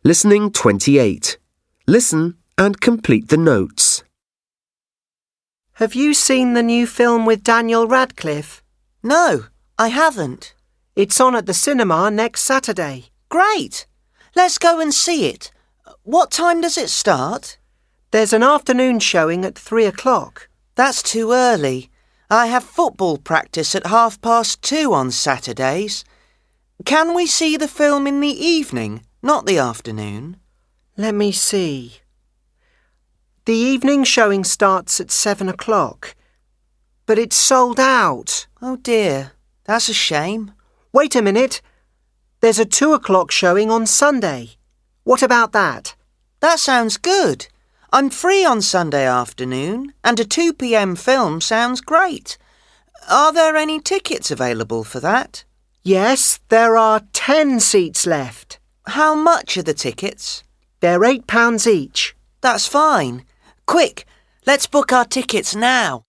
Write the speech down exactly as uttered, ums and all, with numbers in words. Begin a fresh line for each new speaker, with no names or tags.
Listening twenty-eight. Listen and complete the notes.
Have you seen the new film with Daniel Radcliffe?
No, I haven't.
It's on at the cinema next Saturday.
Great! Let's go and see it. What time does it start?
There's an afternoon showing at three o'clock.
That's too early. I have football practice at half past two on Saturdays. Can we see the film in the evening, not the afternoon?
Let me see. The evening showing starts at seven o'clock. But it's sold out.
Oh dear, that's a shame.
Wait a minute. There's a two o'clock showing on Sunday. What about that?
That sounds good. I'm free on Sunday afternoon, and a two p.m. film sounds great. Are there any tickets available for that?
Yes, there are ten seats left.
How much are the tickets?
They're eight pounds each.
That's fine. Quick, let's book our tickets now.